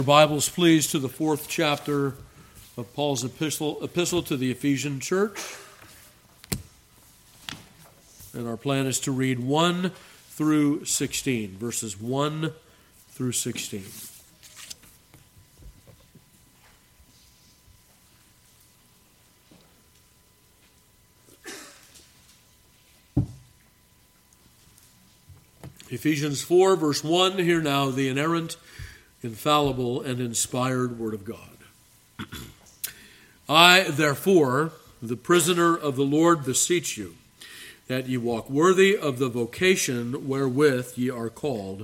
Bibles, please, to the 4th chapter of Paul's epistle to the Ephesian church. And our plan is to read 1 through 16, verses 1 through 16. Ephesians 4, verse 1, hear now the inerrant, infallible, and inspired Word of God. I, therefore, the prisoner of the Lord, beseech you, that ye walk worthy of the vocation wherewith ye are called,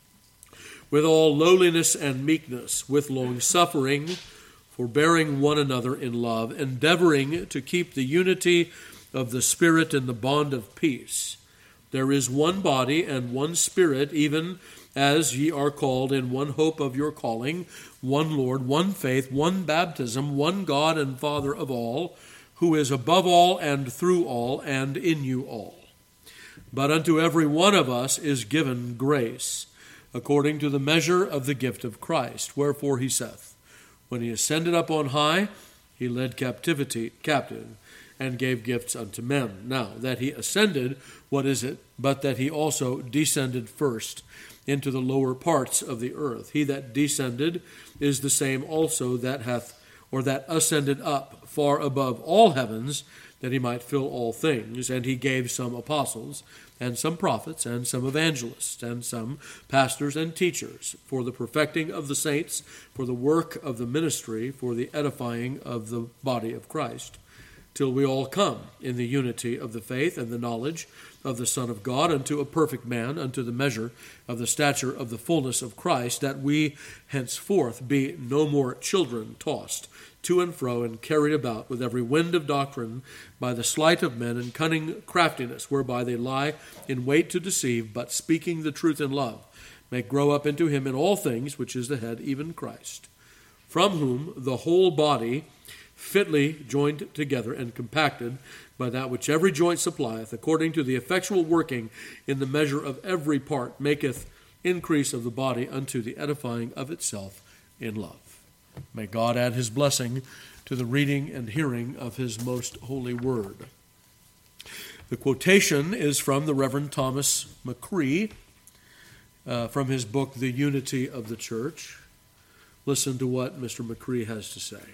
with all lowliness and meekness, with longsuffering, forbearing one another in love, endeavoring to keep the unity of the Spirit in the bond of peace. There is one body and one Spirit, even as ye are called in one hope of your calling, one Lord, one faith, one baptism, one God and Father of all, who is above all and through all and in you all. But unto every one of us is given grace, according to the measure of the gift of Christ. Wherefore he saith, when he ascended up on high, he led captivity captive, and gave gifts unto men. Now, that he ascended, what is it? But that he also descended first into the lower parts of the earth. He that descended is the same also that ascended up far above all heavens, that he might fill all things. And he gave some apostles, and some prophets, and some evangelists, and some pastors and teachers, for the perfecting of the saints, for the work of the ministry, for the edifying of the body of Christ, till we all come in the unity of the faith and the knowledge of the Son of God, unto a perfect man, unto the measure of the stature of the fullness of Christ, that we henceforth be no more children, tossed to and fro and carried about with every wind of doctrine by the sleight of men and cunning craftiness, whereby they lie in wait to deceive, but speaking the truth in love, may grow up into him in all things, which is the head, even Christ, from whom the whole body, fitly joined together and compacted by that which every joint supplieth, according to the effectual working in the measure of every part, maketh increase of the body unto the edifying of itself in love. May God add his blessing to the reading and hearing of his most holy word. The quotation is from the Reverend Thomas McCree, from his book, The Unity of the Church. Listen to what Mr. McCree has to say.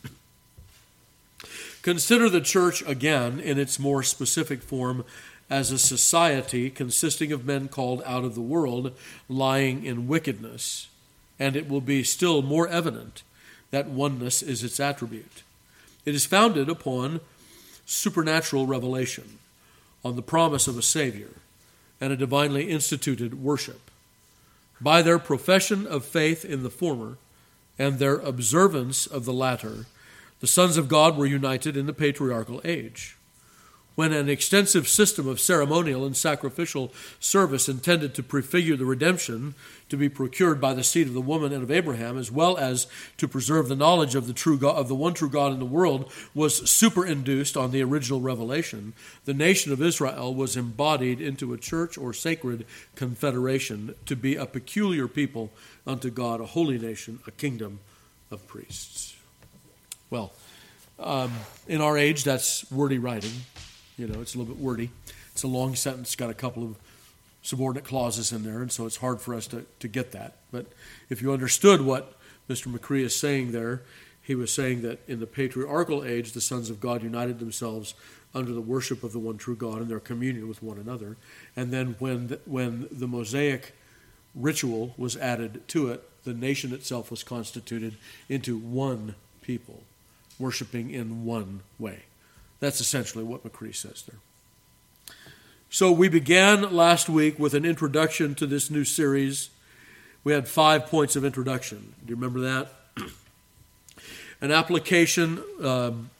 Consider the church again in its more specific form as a society consisting of men called out of the world, lying in wickedness, and it will be still more evident that oneness is its attribute. It is founded upon supernatural revelation, on the promise of a Savior, and a divinely instituted worship. By their profession of faith in the former and their observance of the latter, the sons of God were united in the patriarchal age, when an extensive system of ceremonial and sacrificial service intended to prefigure the redemption to be procured by the seed of the woman and of Abraham, as well as to preserve the knowledge of the true God, of the one true God in the world, was superinduced on the original revelation. The nation of Israel was embodied into a church or sacred confederation to be a peculiar people unto God, a holy nation, a kingdom of priests. Well, in our age, that's wordy writing. It's a little bit wordy. It's a long sentence, got a couple of subordinate clauses in there, and so it's hard for us to get that. But if you understood what Mr. McCree is saying there, he was saying that in the patriarchal age, the sons of God united themselves under the worship of the one true God and their communion with one another. And then when the Mosaic ritual was added to it, the nation itself was constituted into one people, worshiping in one way. That's essentially what McCree says there. So we began last week with an introduction to this new series. We had 5 points of introduction. Do you remember that? An application, in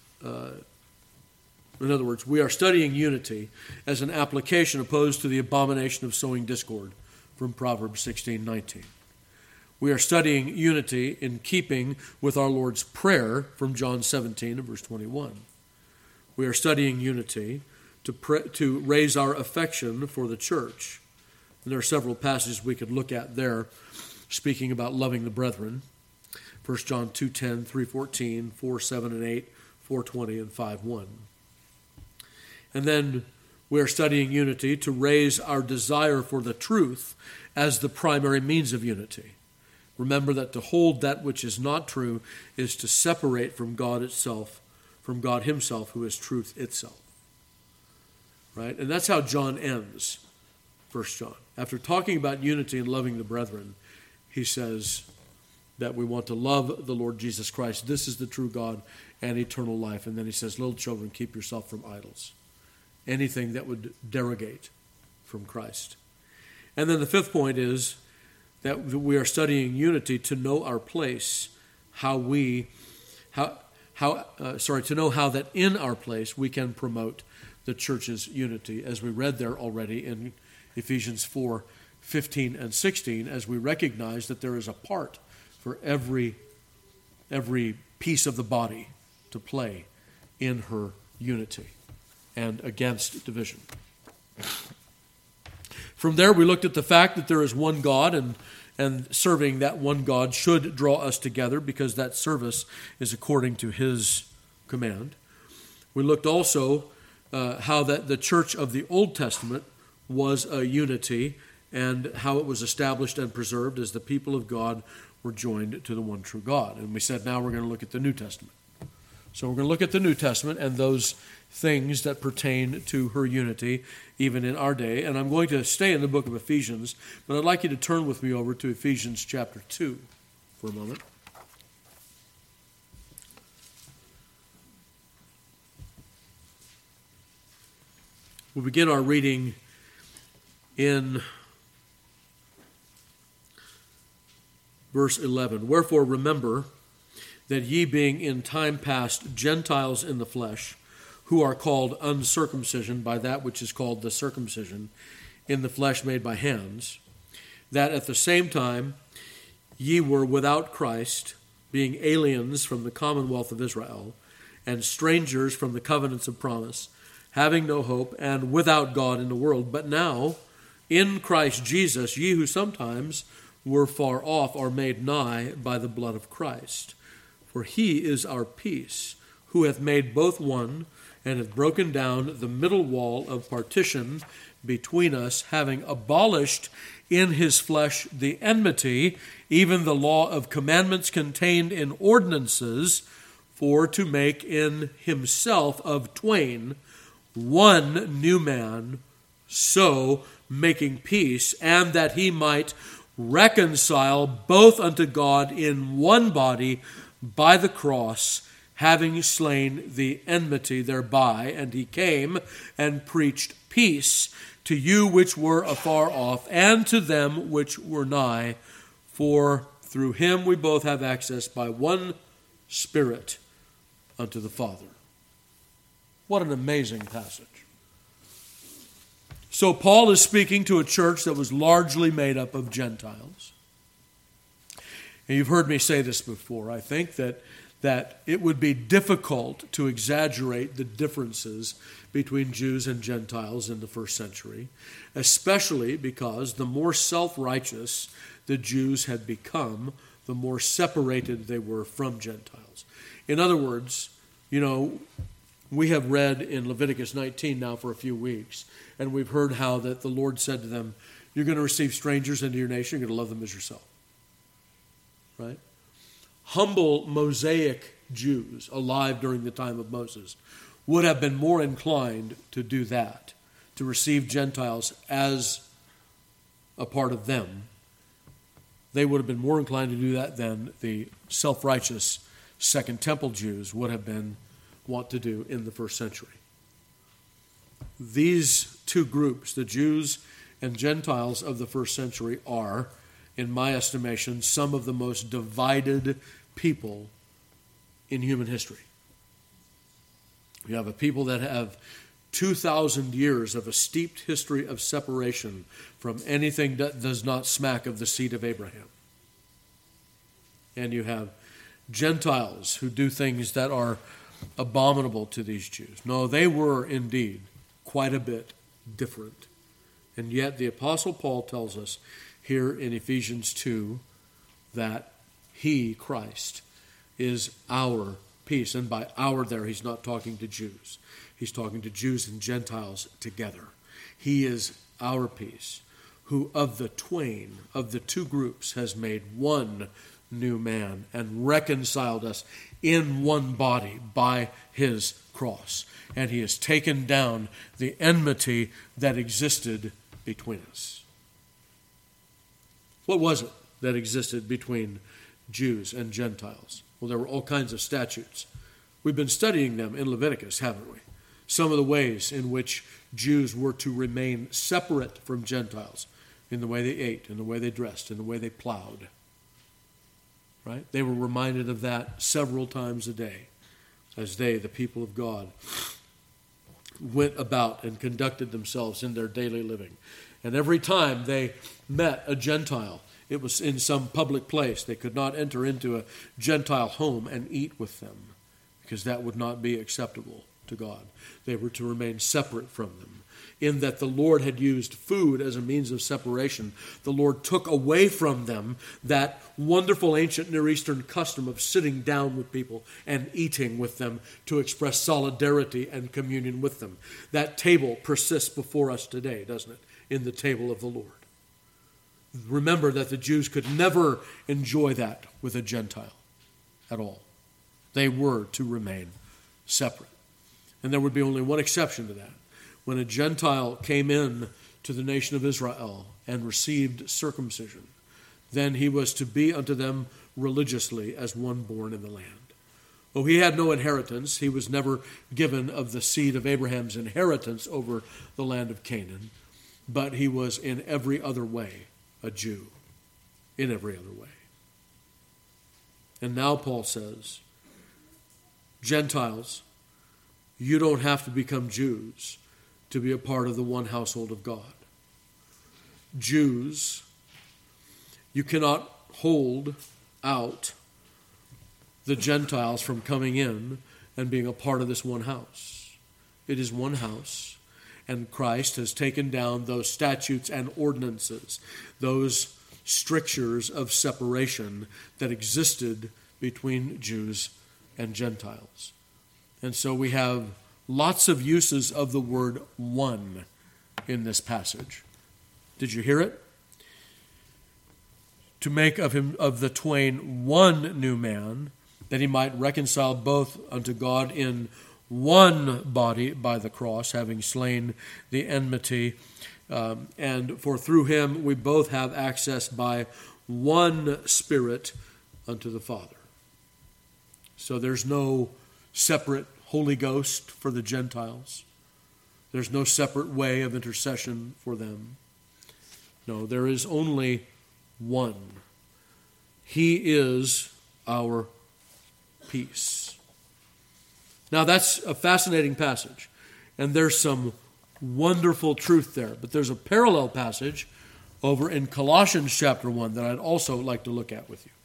other words, we are studying unity as an application opposed to the abomination of sowing discord from Proverbs 16:19. We are studying unity in keeping with our Lord's Prayer from John 17 and verse 21. We are studying unity to raise our affection for the church. And there are several passages we could look at there speaking about loving the brethren. 1 John 2:10, 3:14, 4:7 and 8, 4:20 and 5:1. And then we are studying unity to raise our desire for the truth as the primary means of unity. Remember that to hold that which is not true is to separate from God itself, from God himself, who is truth itself. Right? And that's how John ends 1 John. After talking about unity and loving the brethren, he says that we want to love the Lord Jesus Christ. This is the true God and eternal life. And then he says, little children, keep yourself from idols. Anything that would derogate from Christ. And then the fifth point is that we are studying unity to know our place, to know how that in our place we can promote the church's unity, as we read there already in Ephesians 4:15 and 16, as we recognize that there is a part for every piece of the body to play in her unity and against division. From there, we looked at the fact that there is one God, and serving that one God should draw us together because that service is according to his command. We looked also how that the church of the Old Testament was a unity and how it was established and preserved as the people of God were joined to the one true God. And we said now we're going to look at the New Testament. So we're going to look at the New Testament and those things that pertain to her unity, even in our day. And I'm going to stay in the book of Ephesians, but I'd like you to turn with me over to Ephesians chapter 2 for a moment. We'll begin our reading in verse 11. Wherefore remember that ye being in time past Gentiles in the flesh, who are called uncircumcision by that which is called the circumcision in the flesh made by hands, that at the same time ye were without Christ, being aliens from the commonwealth of Israel, and strangers from the covenants of promise, having no hope, and without God in the world. But now, in Christ Jesus, ye who sometimes were far off are made nigh by the blood of Christ. For he is our peace, who hath made both one, and hath broken down the middle wall of partition between us, having abolished in his flesh the enmity, even the law of commandments contained in ordinances, for to make in himself of twain one new man, so making peace, and that he might reconcile both unto God in one body by the cross, having slain the enmity thereby. And he came and preached peace to you which were afar off, and to them which were nigh. For through him we both have access by one Spirit unto the Father. What an amazing passage. So Paul is speaking to a church that was largely made up of Gentiles. And you've heard me say this before. I think that it would be difficult to exaggerate the differences between Jews and Gentiles in the first century, especially because the more self-righteous the Jews had become, the more separated they were from Gentiles. In other words, we have read in Leviticus 19 now for a few weeks, and we've heard how that the Lord said to them, you're going to receive strangers into your nation, you're going to love them as yourself. Right? Humble Mosaic Jews alive during the time of Moses would have been more inclined to do that, to receive Gentiles as a part of them. They would have been more inclined to do that than the self-righteous Second Temple Jews would have been want to do in the first century. These two groups, the Jews and Gentiles of the first century, are, in my estimation, some of the most divided people in human history. You have a people that have 2,000 years of a steeped history of separation from anything that does not smack of the seed of Abraham. And you have Gentiles who do things that are abominable to these Jews. No, they were indeed quite a bit different. And yet the Apostle Paul tells us here in Ephesians 2 that he, Christ, is our peace. And by our there, he's not talking to Jews. He's talking to Jews and Gentiles together. He is our peace, who of the twain, of the two groups, has made one new man and reconciled us in one body by his cross. And he has taken down the enmity that existed between us. What was it that existed between Jews and Gentiles? Well, there were all kinds of statutes. We've been studying them in Leviticus, haven't we? Some of the ways in which Jews were to remain separate from Gentiles, in the way they ate, in the way they dressed, in the way they plowed. Right? They were reminded of that several times a day as they, the people of God, went about and conducted themselves in their daily living. And every time they met a Gentile, it was in some public place. They could not enter into a Gentile home and eat with them, because that would not be acceptable to God. They were to remain separate from them, in that the Lord had used food as a means of separation. The Lord took away from them that wonderful ancient Near Eastern custom of sitting down with people and eating with them to express solidarity and communion with them. That table persists before us today, doesn't it? In the table of the Lord. Remember that the Jews could never enjoy that with a Gentile at all. They were to remain separate. And there would be only one exception to that. When a Gentile came in to the nation of Israel and received circumcision, then he was to be unto them religiously as one born in the land. Oh, he had no inheritance. He was never given of the seed of Abraham's inheritance over the land of Canaan, but he was in every other way a Jew, in every other way. And now Paul says, Gentiles, you don't have to become Jews to be a part of the one household of God. Jews, you cannot hold out the Gentiles from coming in and being a part of this one house. It is one house, and Christ has taken down those statutes and ordinances, those strictures of separation that existed between Jews and Gentiles. And so we have lots of uses of the word one in this passage. Did you hear it? To make of him, of the twain, one new man, that he might reconcile both unto God in one body by the cross, having slain the enmity. And for through him we both have access by one Spirit unto the Father. So there's no separate Holy Ghost for the Gentiles. There's no separate way of intercession for them. No, there is only one. He is our peace. Now that's a fascinating passage, and there's some wonderful truth there. But there's a parallel passage over in Colossians chapter 1 that I'd also like to look at with you.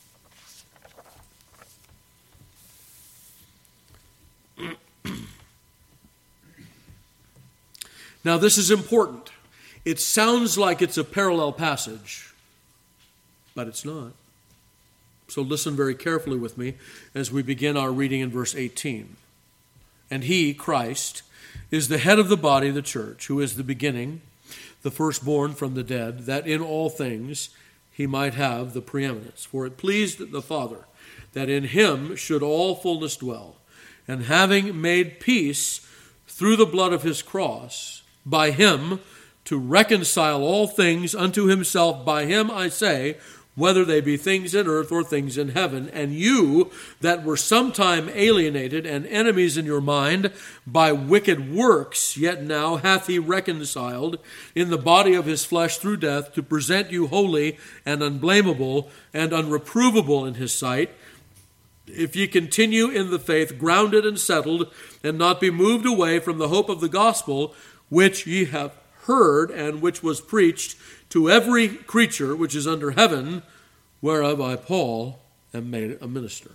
Now, this is important. It sounds like it's a parallel passage, but it's not. So listen very carefully with me as we begin our reading in verse 18. And he, Christ, is the head of the body, the church, who is the beginning, the firstborn from the dead, that in all things he might have the preeminence. For it pleased the Father that in him should all fullness dwell, and having made peace through the blood of his cross, by him to reconcile all things unto himself. By him, I say, whether they be things in earth or things in heaven. And you that were sometime alienated and enemies in your mind by wicked works, yet now hath he reconciled in the body of his flesh through death, to present you holy and unblameable and unreprovable in his sight, if ye continue in the faith, grounded and settled, and not be moved away from the hope of the gospel, which ye have heard, and which was preached to every creature which is under heaven, whereof I, Paul, am made a minister.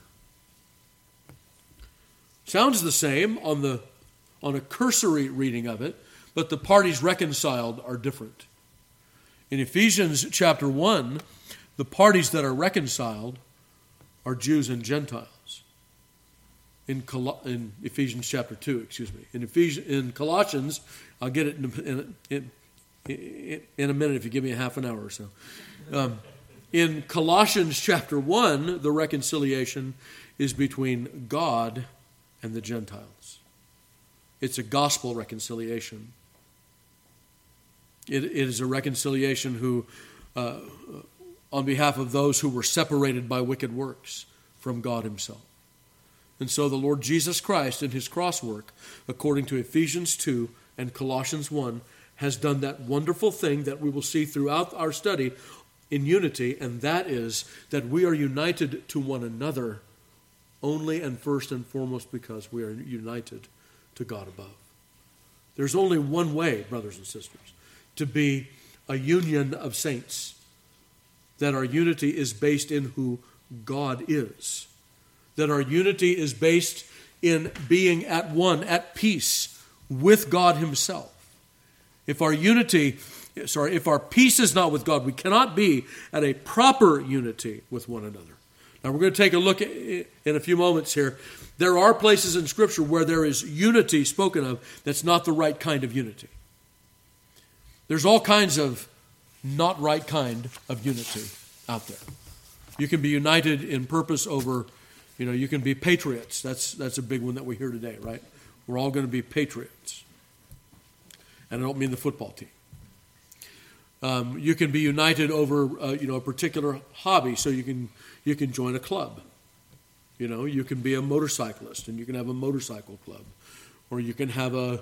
Sounds the same on a cursory reading of it, but the parties reconciled are different. In Ephesians chapter 1, the parties that are reconciled are Jews and Gentiles. In Ephesians chapter 2, in Colossians, I'll get it in a minute if you give me a half an hour or so. In Colossians chapter 1, the reconciliation is between God and the Gentiles. It's a gospel reconciliation. It is a reconciliation who, on behalf of those who were separated by wicked works from God himself. And so the Lord Jesus Christ in his cross work, according to Ephesians 2 and Colossians 1, has done that wonderful thing that we will see throughout our study in unity, and that is that we are united to one another only and first and foremost because we are united to God above. There's only one way, brothers and sisters, to be a union of saints, that our unity is based in who God is. That our unity is based in being at one, at peace with God himself. If our peace is not with God, we cannot be at a proper unity with one another. Now we're going to take a look in a few moments here. There are places in Scripture where there is unity spoken of that's not the right kind of unity. There's all kinds of not right kind of unity out there. You can be united in purpose over, you can be patriots. That's a big one that we hear today, right? We're all going to be patriots. And I don't mean the football team. You can be united over, a particular hobby, so you can join a club. You can be a motorcyclist, and you can have a motorcycle club, or you can have a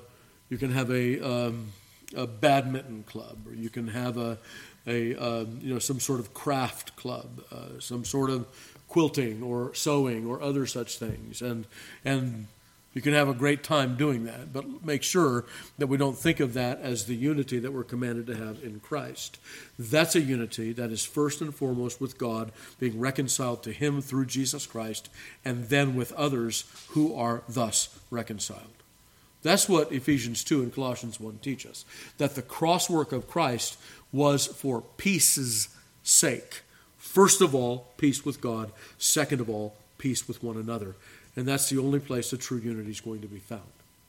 badminton club, or you can have some sort of craft club, some sort of quilting or sewing or other such things, and you can have a great time doing that, but make sure that we don't think of that as the unity that we're commanded to have in Christ. That's a unity that is first and foremost with God, being reconciled to him through Jesus Christ, and then with others who are thus reconciled. That's what Ephesians 2 and Colossians 1 teach us, that the cross work of Christ was for peace's sake. First of all, peace with God. Second of all, peace with one another. And that's the only place that true unity is going to be found.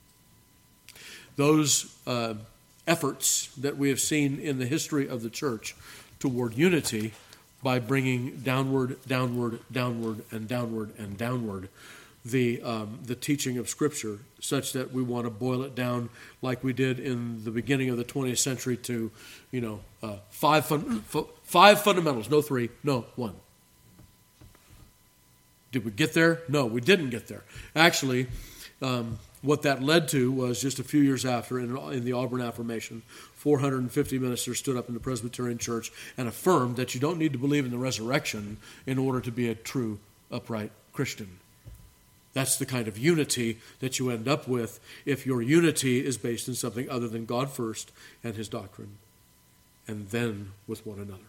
Those efforts that we have seen in the history of the church toward unity by bringing downward, downward, downward, and downward, and downward the teaching of Scripture, such that we want to boil it down like we did in the beginning of the 20th century to, five fundamentals, no three, no one. Did we get there? No, we didn't get there. Actually, what that led to was just a few years after, in the Auburn Affirmation, 450 ministers stood up in the Presbyterian Church and affirmed that you don't need to believe in the resurrection in order to be a true, upright Christian. That's the kind of unity that you end up with if your unity is based in something other than God first and his doctrine, and then with one another.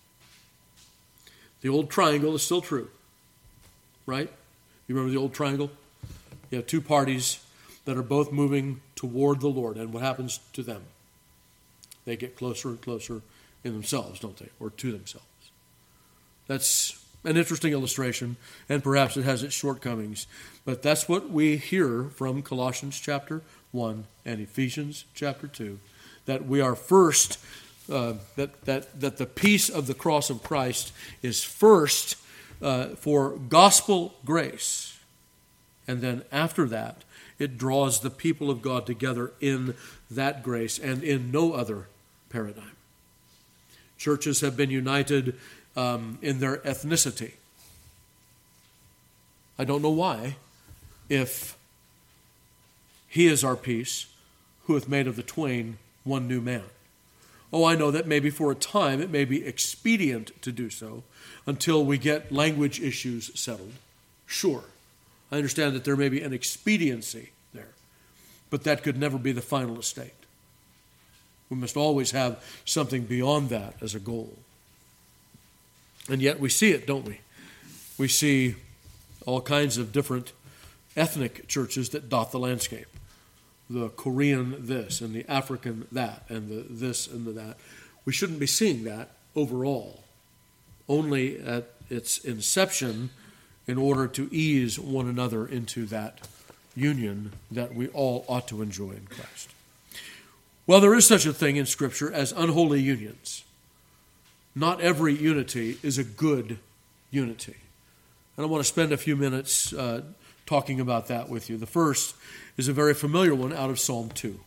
The old triangle is still true. Right? You remember the old triangle? You have two parties that are both moving toward the Lord, and what happens to them? They get closer and closer in themselves, don't they? Or to themselves. That's an interesting illustration, and perhaps it has its shortcomings, but that's what we hear from Colossians chapter 1 and Ephesians chapter 2, that we are first, that the peace of the cross of Christ is first for gospel grace. And then after that, it draws the people of God together in that grace and in no other paradigm. Churches have been united in their ethnicity. I don't know why, if he is our peace, who hath made of the twain one new man. Oh, I know that maybe for a time it may be expedient to do so until we get language issues settled. Sure, I understand that there may be an expediency there, but that could never be the final estate. We must always have something beyond that as a goal. And yet we see it, don't we? We see all kinds of different ethnic churches that dot the landscape. The Korean this, and the African that, and the this and the that. We shouldn't be seeing that overall. only at its inception in order to ease one another into that union that we all ought to enjoy in Christ. Well, there is such a thing in Scripture as unholy unions. Not every unity is a good unity. And I want to spend a few minutes talking about that with you. The first is a very familiar one out of Psalm 2.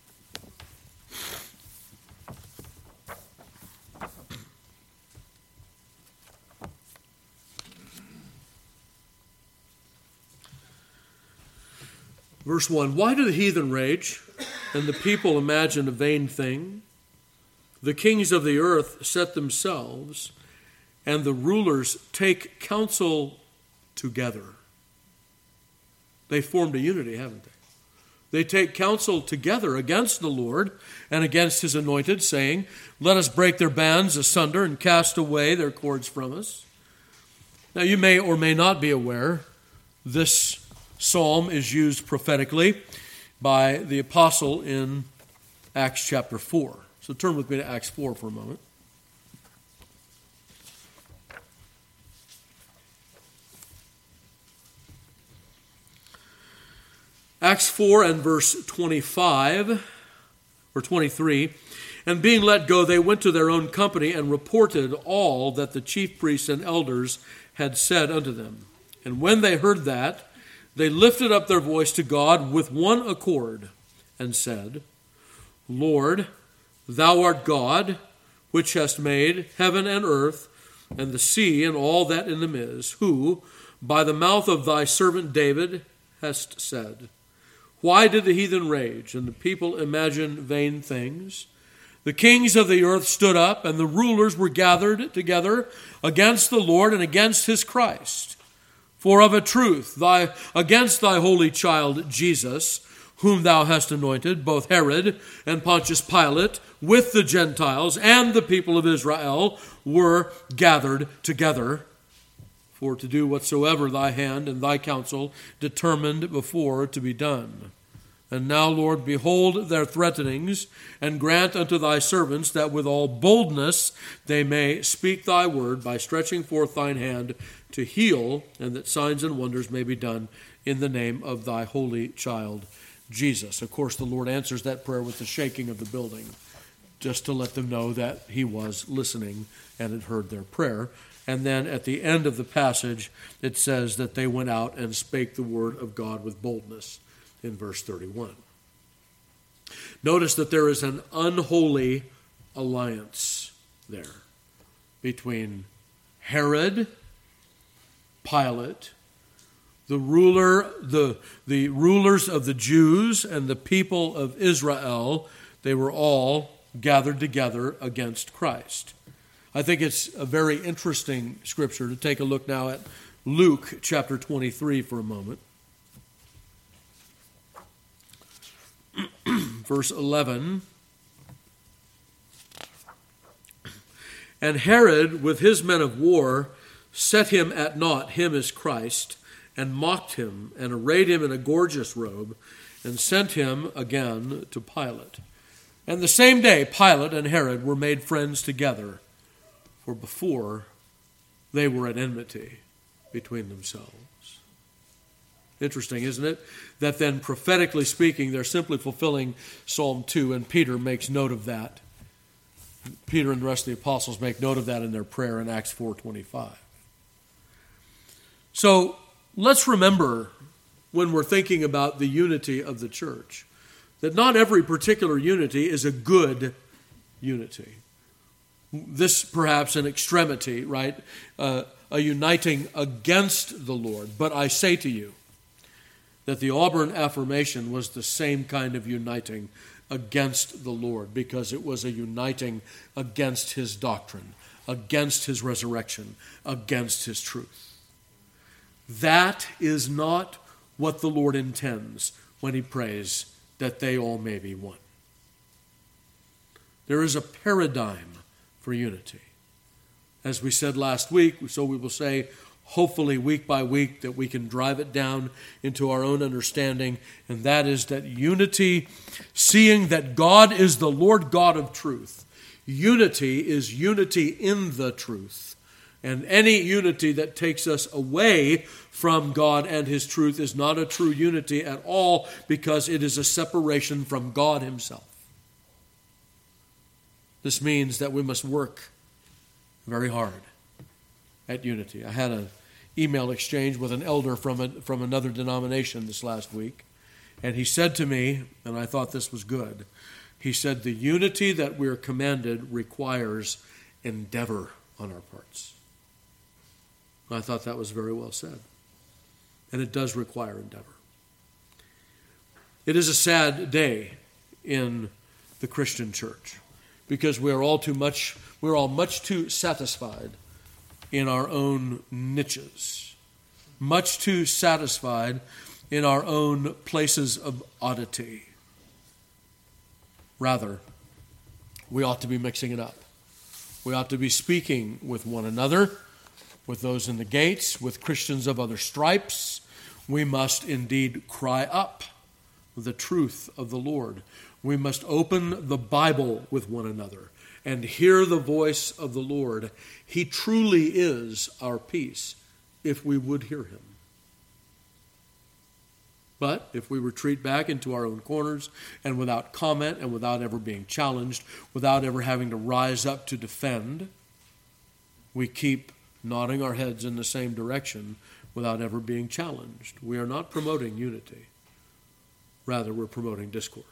Verse 1, why do the heathen rage, and the people imagine a vain thing? The kings of the earth set themselves, and the rulers take counsel together. They formed a unity, haven't they? They take counsel together against the Lord and against his anointed, saying, let us break their bands asunder and cast away their cords from us. Now you may or may not be aware, this psalm is used prophetically by the apostle in Acts chapter 4. So turn with me to Acts 4 for a moment. Acts 4 and verse 25 or 23, and being let go, they went to their own company and reported all that the chief priests and elders had said unto them. And when they heard that, they lifted up their voice to God with one accord and said, Lord, thou art God, which hast made heaven and earth and the sea and all that in them is, who, by the mouth of thy servant David, hast said, why did the heathen rage and the people imagine vain things? The kings of the earth stood up, and the rulers were gathered together against the Lord and against his Christ. For of a truth, against thy holy child Jesus, whom thou hast anointed, both Herod and Pontius Pilate, with the Gentiles and the people of Israel, were gathered together, for to do whatsoever thy hand and thy counsel determined before to be done. And now, Lord, behold their threatenings, and grant unto thy servants that with all boldness they may speak thy word by stretching forth thine hand to heal, and that signs and wonders may be done in the name of thy holy child, Jesus. Of course, the Lord answers that prayer with the shaking of the building, just to let them know that he was listening and had heard their prayer. And then at the end of the passage, it says that they went out and spake the word of God with boldness in verse 31. Notice that there is an unholy alliance there between Herod, Pilate, the rulers of the Jews and the people of Israel. They were all gathered together against Christ. I think it's a very interesting scripture to take a look now at Luke chapter 23 for a moment. Verse 11. And Herod with his men of war set him at naught, him as Christ, and mocked him, and arrayed him in a gorgeous robe, and sent him again to Pilate. And the same day Pilate and Herod were made friends together, for before they were at enmity between themselves. Interesting, isn't it? That then prophetically speaking, they're simply fulfilling Psalm 2, and Peter makes note of that. Peter and the rest of the apostles make note of that in their prayer in Acts 4:25. So let's remember, when we're thinking about the unity of the church, that not every particular unity is a good unity. This perhaps an extremity, right? A uniting against the Lord. But I say to you that the Auburn Affirmation was the same kind of uniting against the Lord, because it was a uniting against his doctrine, against his resurrection, against his truth. That is not what the Lord intends when he prays that they all may be one. There is a paradigm for unity. As we said last week, so we will say, hopefully week by week, that we can drive it down into our own understanding, and that is that unity, seeing that God is the Lord God of truth. Unity is unity in the truth, And any unity that takes us away from God and His truth is not a true unity at all, because it is a separation from God Himself. This means that we must work very hard at unity. I had an email exchange with an elder from another denomination this last week, and he said to me, and I thought this was good, he said, the unity that we're commanded requires endeavor on our parts. I thought that was very well said. And it does require endeavor. It is a sad day in the Christian church, because we're all much too satisfied in our own niches, much too satisfied in our own places of oddity. Rather, we ought to be mixing it up. We ought to be speaking with one another, with those in the gates, with Christians of other stripes. We must indeed cry up the truth of the Lord. We must open the Bible with one another and hear the voice of the Lord. He truly is our peace, if we would hear Him. But if we retreat back into our own corners and without comment and without ever being challenged, without ever having to rise up to defend, we keep nodding our heads in the same direction without ever being challenged. We are not promoting unity. Rather, we're promoting discord.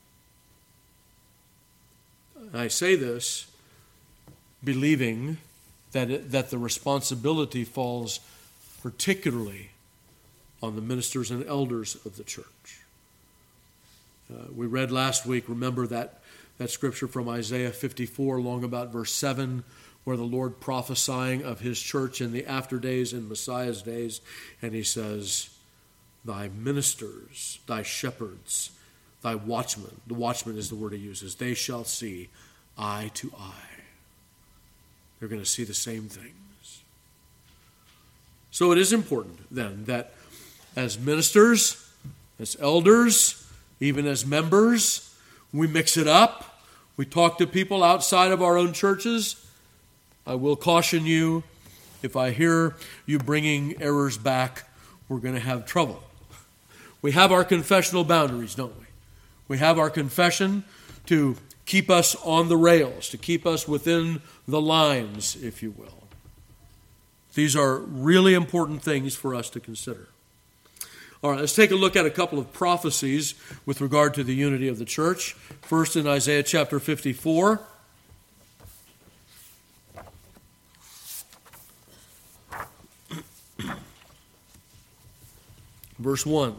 I say this believing that the responsibility falls particularly on the ministers and elders of the church. We read last week, remember that scripture from Isaiah 54, long about verse 7, where the Lord prophesying of His church in the after days, in Messiah's days, and He says, thy ministers, thy shepherds, thy watchmen, the watchman is the word He uses, they shall see eye to eye. They're going to see the same things. So it is important then that as ministers, as elders, even as members, we mix it up. We talk to people outside of our own churches. I will caution you, if I hear you bringing errors back, we're going to have trouble. We have our confessional boundaries, don't we? We have our confession to keep us on the rails, to keep us within the lines, if you will. These are really important things for us to consider. All right, let's take a look at a couple of prophecies with regard to the unity of the church. First, in Isaiah chapter 54. Verse 1.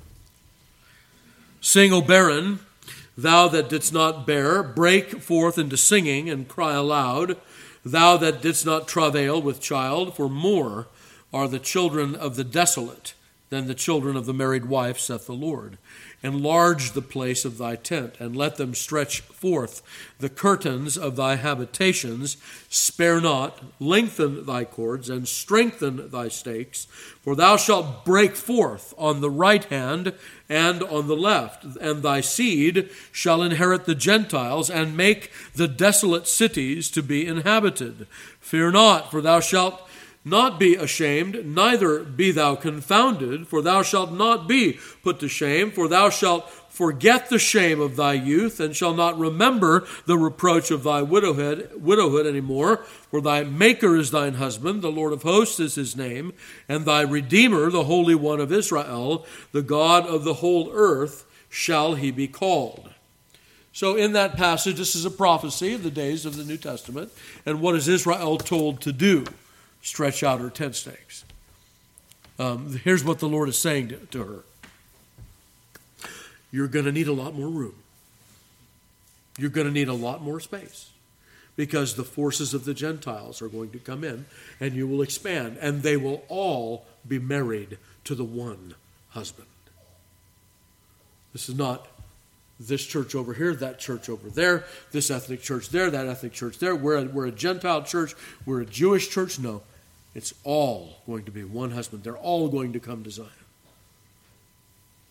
Sing, O barren, thou that didst not bear, break forth into singing and cry aloud, thou that didst not travail with child, for more are the children of the desolate than the children of the married wife, saith the Lord. Enlarge the place of thy tent, and let them stretch forth the curtains of thy habitations. Spare not, lengthen thy cords, and strengthen thy stakes. For thou shalt break forth on the right hand and on the left, and thy seed shall inherit the Gentiles, and make the desolate cities to be inhabited. Fear not, for thou shalt not be ashamed, neither be thou confounded, for thou shalt not be put to shame, for thou shalt forget the shame of thy youth, and shalt not remember the reproach of thy widowhood anymore. For thy Maker is thine husband, the Lord of hosts is His name, and thy Redeemer, the Holy One of Israel, the God of the whole earth, shall He be called. So in that passage, this is a prophecy of the days of the New Testament, and what is Israel told to do? Stretch out her tent stakes. Here's what the Lord is saying to her. You're going to need a lot more room. You're going to need a lot more space, because the forces of the Gentiles are going to come in, and you will expand, and they will all be married to the one husband. This is not this church over here, that church over there, this ethnic church there, that ethnic church there. We're a Gentile church. We're a Jewish church. No, it's all going to be one husband. They're all going to come to Zion.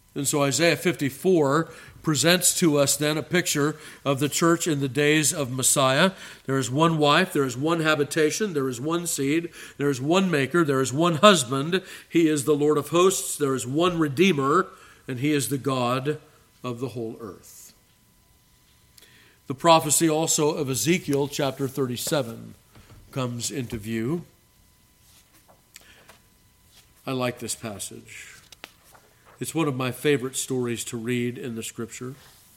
And so Isaiah 54 presents to us then a picture of the church in the days of Messiah. There is one wife, there is one habitation, there is one seed, there is one maker, there is one husband. He is the Lord of hosts. There is one Redeemer, and he is the God of the whole earth. The prophecy also of Ezekiel chapter 37 comes into view. I like this passage. It's one of my favorite stories to read in the Scripture.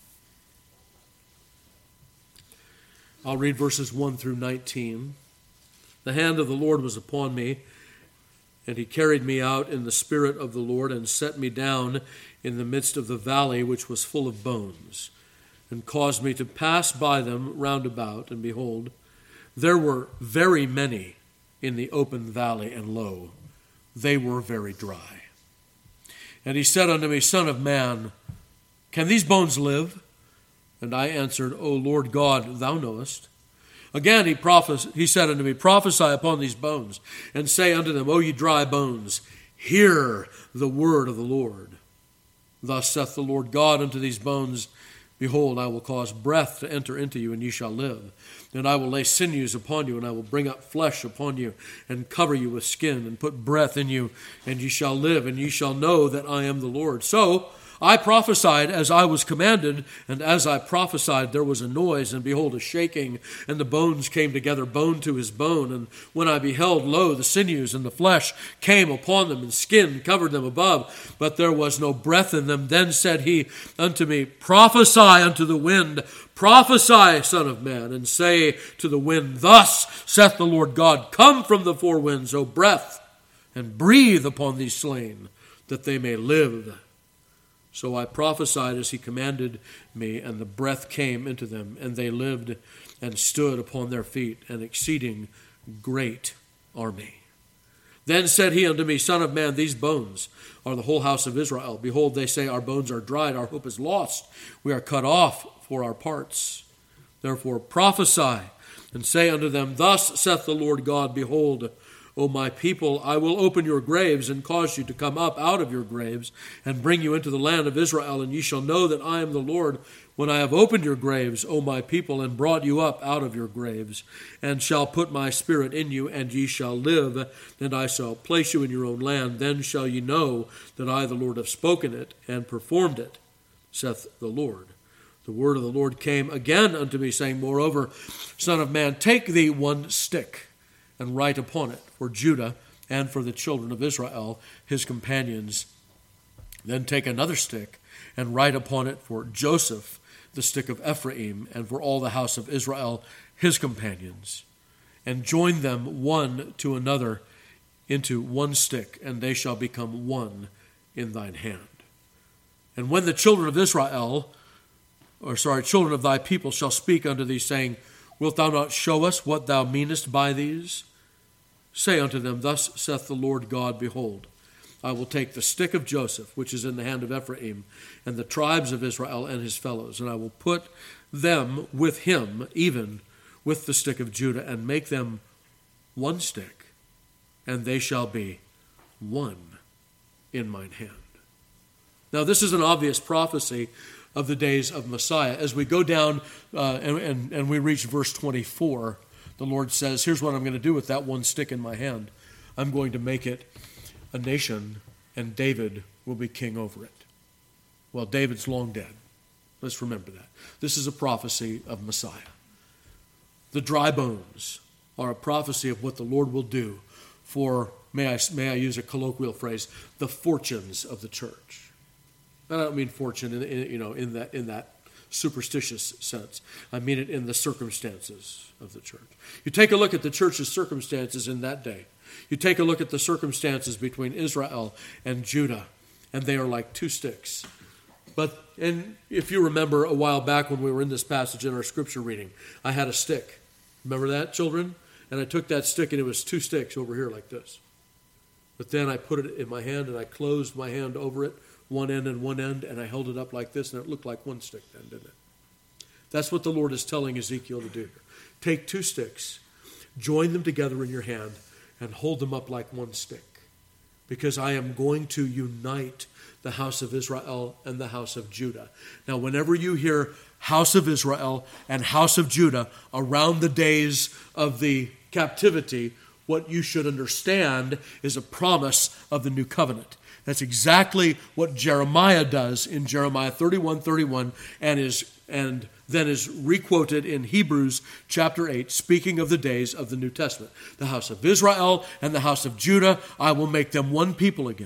I'll read verses 1 through 19. The hand of the Lord was upon me, and he carried me out in the spirit of the Lord and set me down in the midst of the valley which was full of bones, and caused me to pass by them round about, and behold, there were very many in the open valley, and lo, they were very dry. And he said unto me, Son of man, can these bones live? And I answered, O Lord God, thou knowest. Again he said unto me, Prophesy upon these bones, and say unto them, O ye dry bones, hear the word of the Lord. Thus saith the Lord God unto these bones, Behold, I will cause breath to enter into you, and ye shall live. And I will lay sinews upon you, and I will bring up flesh upon you, and cover you with skin, and put breath in you, and ye shall live, and ye shall know that I am the Lord. So I prophesied as I was commanded, and as I prophesied there was a noise, and behold, a shaking, and the bones came together, bone to his bone. And when I beheld, lo, the sinews and the flesh came upon them, and skin covered them above, but there was no breath in them. Then said he unto me, Prophesy unto the wind, prophesy, Son of man, and say to the wind, Thus saith the Lord God, Come from the four winds, O breath, and breathe upon these slain, that they may live. So I prophesied as he commanded me, and the breath came into them, and they lived and stood upon their feet, an exceeding great army. Then said he unto me, Son of man, these bones are the whole house of Israel. Behold, they say, Our bones are dried, our hope is lost. We are cut off for our parts. Therefore prophesy, and say unto them, Thus saith the Lord God, Behold, O my people, I will open your graves, and cause you to come up out of your graves, and bring you into the land of Israel, and ye shall know that I am the Lord, when I have opened your graves, O my people, and brought you up out of your graves, and shall put my spirit in you, and ye shall live, and I shall place you in your own land. Then shall ye know that I, the Lord, have spoken it, and performed it, saith the Lord. The word of the Lord came again unto me, saying, Moreover, Son of man, take thee one stick, and write upon it for Judah and for the children of Israel, his companions. Then take another stick, and write upon it for Joseph, the stick of Ephraim, and for all the house of Israel, his companions. And join them one to another into one stick, and they shall become one in thine hand. And when the children of children of thy people shall speak unto thee, saying, Wilt thou not show us what thou meanest by these? Say unto them, Thus saith the Lord God, Behold, I will take the stick of Joseph, which is in the hand of Ephraim, and the tribes of Israel and his fellows, and I will put them with him, even with the stick of Judah, and make them one stick, and they shall be one in mine hand. Now, this is an obvious prophecy of the days of Messiah. As we go down and we reach verse 24, the Lord says, here's what I'm going to do with that one stick in my hand. I'm going to make it a nation, and David will be king over it. Well, David's long dead. Let's remember that. This is a prophecy of Messiah. The dry bones are a prophecy of what the Lord will do for, may I use a colloquial phrase, the fortunes of the church. And I don't mean fortune in that superstitious sense. I mean it in the circumstances of the church. You take a look at the church's circumstances in that day. You take a look at the circumstances between Israel and Judah, and they are like two sticks. And if you remember a while back when we were in this passage in our scripture reading, I had a stick. Remember that, children? And I took that stick, and it was two sticks over here like this. But then I put it in my hand, and I closed my hand over it, one end and one end, and I held it up like this, and it looked like one stick then, didn't it? That's what the Lord is telling Ezekiel to do here. Take two sticks, join them together in your hand, and hold them up like one stick. because I am going to unite the house of Israel and the house of Judah. Now, whenever you hear house of Israel and house of Judah around the days of the captivity, what you should understand is a promise of the new covenant. That's exactly what Jeremiah does in Jeremiah 31:31, and then is requoted in Hebrews chapter 8, speaking of the days of the New Testament. The house of Israel and the house of Judah, I will make them one people again.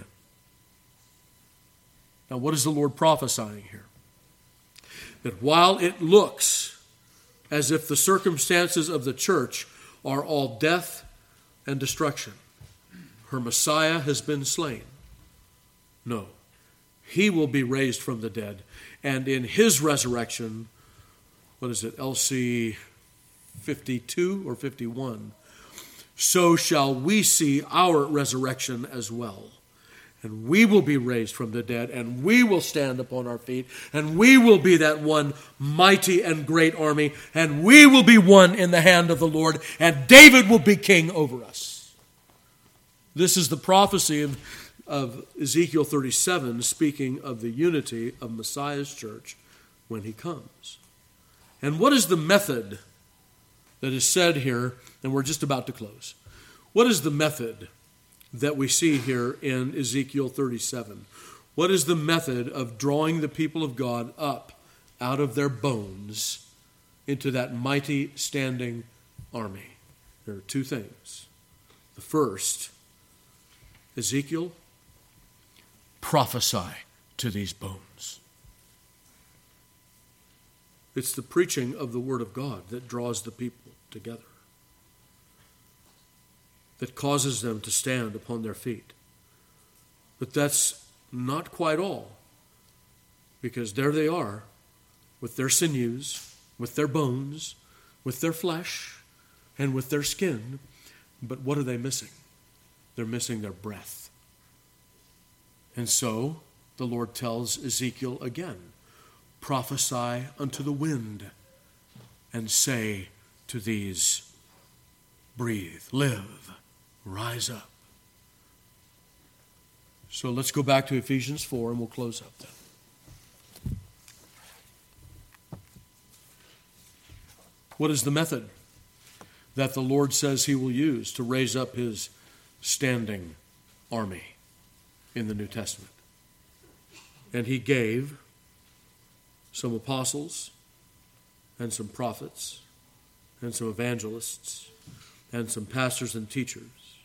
Now, what is the Lord prophesying here? That while it looks as if the circumstances of the church are all death and destruction, her Messiah has been slain. No, he will be raised from the dead, and in his resurrection, what is it, LC 52 or 51, so shall we see our resurrection as well. And we will be raised from the dead, and we will stand upon our feet, and we will be that one mighty and great army, and we will be one in the hand of the Lord, and David will be king over us. This is the prophecy of Ezekiel 37, speaking of the unity of Messiah's church when he comes. And what is the method that is said here? And we're just about to close. What is the method that we see here in Ezekiel 37? What is the method of drawing the people of God up out of their bones into that mighty standing army? There are two things. The first, Ezekiel, prophesy to these bones. It's the preaching of the Word of God that draws the people together, that causes them to stand upon their feet. But that's not quite all, because there they are, with their sinews, with their bones, with their flesh, and with their skin. But what are they missing? They're missing their breath. And so the Lord tells Ezekiel again, prophesy unto the wind and say to these, breathe, live, rise up. So let's go back to Ephesians 4 and we'll close up then. What is the method that the Lord says he will use to raise up his standing army in the New Testament? And he gave some apostles and some prophets and some evangelists and some pastors and teachers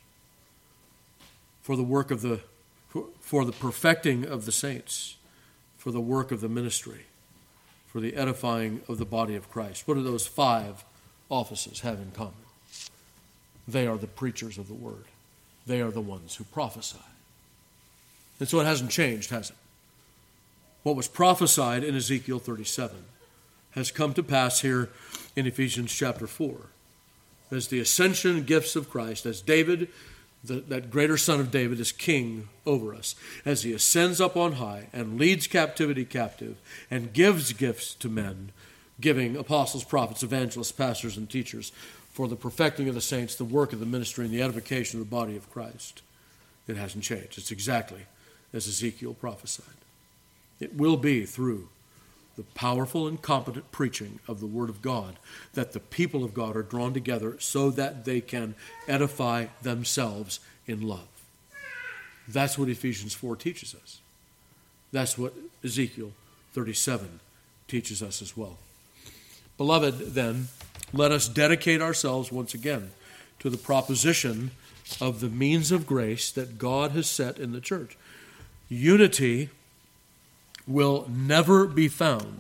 for the work of for the perfecting of the saints, for the work of the ministry, for the edifying of the body of Christ. What do those 5 offices have in common? They are the preachers of the word. They are the ones who prophesy. And so it hasn't changed, has it? What was prophesied in Ezekiel 37 has come to pass here in Ephesians chapter 4. As the ascension gifts of Christ, as David, that greater son of David, is king over us, as he ascends up on high and leads captivity captive and gives gifts to men, giving apostles, prophets, evangelists, pastors, and teachers for the perfecting of the saints, the work of the ministry, and the edification of the body of Christ. It hasn't changed. It's exactly as Ezekiel prophesied. It will be through the powerful and competent preaching of the Word of God that the people of God are drawn together so that they can edify themselves in love. That's what Ephesians 4 teaches us. That's what Ezekiel 37 teaches us as well. Beloved, then, let us dedicate ourselves once again to the proposition of the means of grace that God has set in the church. Unity will never be found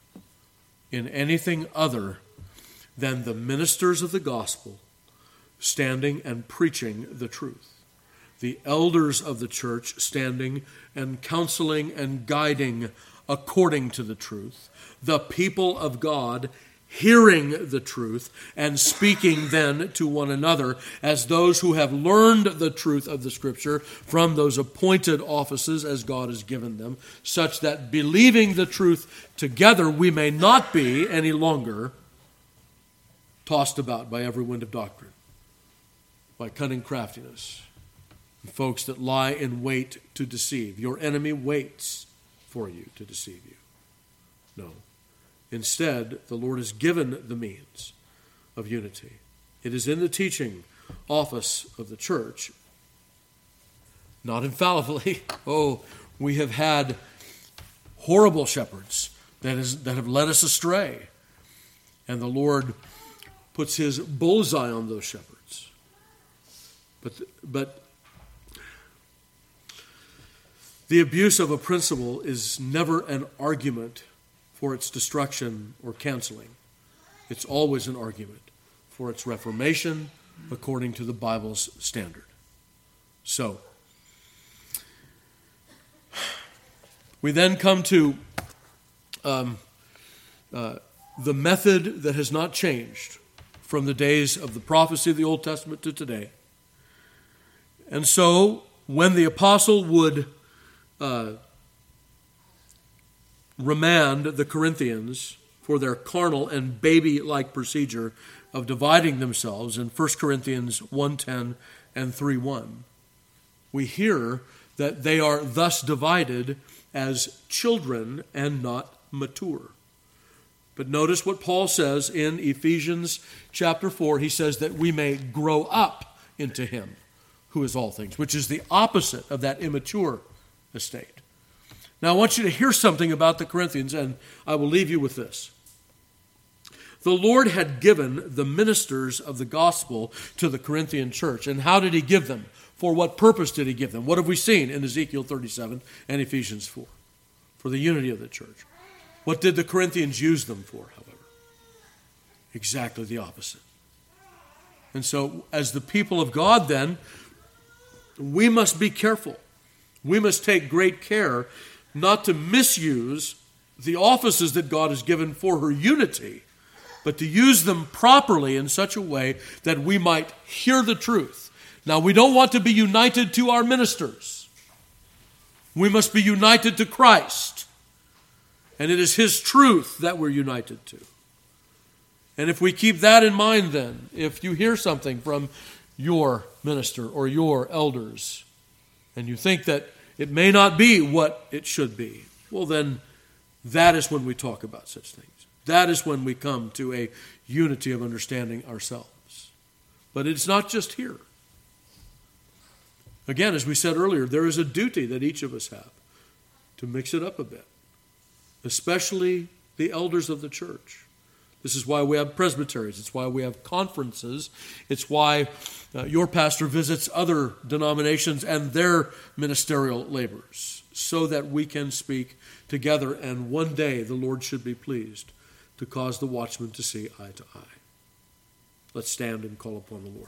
in anything other than the ministers of the gospel standing and preaching the truth. The elders of the church standing and counseling and guiding according to the truth. The people of God hearing the truth and speaking then to one another as those who have learned the truth of the Scripture from those appointed offices as God has given them, such that believing the truth together we may not be any longer tossed about by every wind of doctrine, by cunning craftiness, folks that lie in wait to deceive. Your enemy waits for you to deceive you. No. Instead, the Lord has given the means of unity. It is in the teaching office of the church, not infallibly. Oh, we have had horrible shepherds that have led us astray. And the Lord puts his bullseye on those shepherds. But the abuse of a principle is never an argument for its destruction or canceling. It's always an argument for its reformation according to the Bible's standard. So, we then come to the method that has not changed from the days of the prophecy of the Old Testament to today. And so, when the apostle would remand the Corinthians for their carnal and baby-like procedure of dividing themselves in 1 Corinthians 1:10 and 3:1, we hear that they are thus divided as children and not mature. But notice what Paul says in Ephesians chapter 4. He says that we may grow up into him who is all things, which is the opposite of that immature estate. Now I want you to hear something about the Corinthians, and I will leave you with this. The Lord had given the ministers of the gospel to the Corinthian church. And how did he give them? For what purpose did he give them? What have we seen in Ezekiel 37 and Ephesians 4? For the unity of the church. What did the Corinthians use them for, however? Exactly the opposite. And so, as the people of God then, we must be careful. We must take great care not to misuse the offices that God has given for her unity, but to use them properly in such a way that we might hear the truth. Now, we don't want to be united to our ministers. We must be united to Christ. And it is his truth that we're united to. And if we keep that in mind then, if you hear something from your minister or your elders, and you think that it may not be what it should be, well then, that is when we talk about such things. That is when we come to a unity of understanding ourselves. But it's not just here. Again, as we said earlier, there is a duty that each of us have to mix it up a bit, especially the elders of the church. This is why we have presbyteries. It's why we have conferences. It's why your pastor visits other denominations and their ministerial labors, so that we can speak together, and one day the Lord should be pleased to cause the watchman to see eye to eye. Let's stand and call upon the Lord.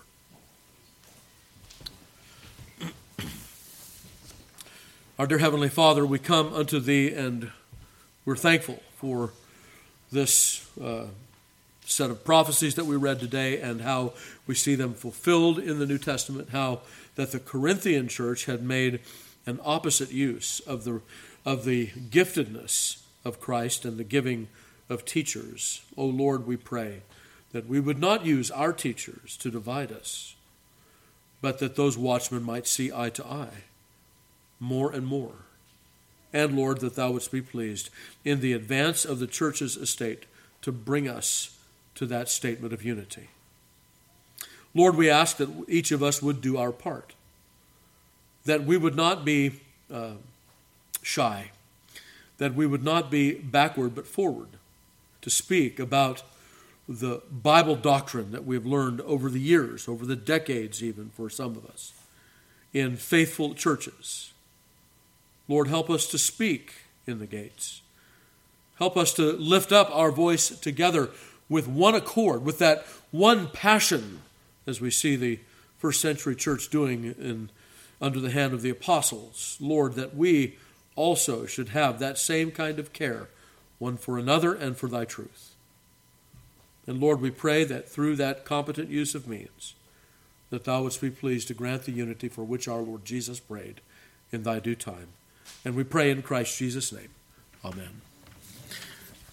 Our dear Heavenly Father, we come unto Thee, and we're thankful for this set of prophecies that we read today, and how we see them fulfilled in the New Testament, how that the Corinthian church had made an opposite use of the giftedness of Christ and the giving of teachers. O Lord, we pray that we would not use our teachers to divide us, but that those watchmen might see eye to eye more and more. And Lord, that Thou wouldst be pleased in the advance of the church's estate to bring us to that statement of unity. Lord, we ask that each of us would do our part, that we would not be shy, that we would not be backward but forward to speak about the Bible doctrine that we have learned over the years, over the decades even for some of us, in faithful churches. Lord, help us to speak in the gates. Help us to lift up our voice together with one accord, with that one passion, as we see the first century church doing under the hand of the apostles. Lord, that we also should have that same kind of care, one for another and for Thy truth. And Lord, we pray that through that competent use of means, that Thou wouldst be pleased to grant the unity for which our Lord Jesus prayed in Thy due time. And we pray in Christ Jesus' name. Amen.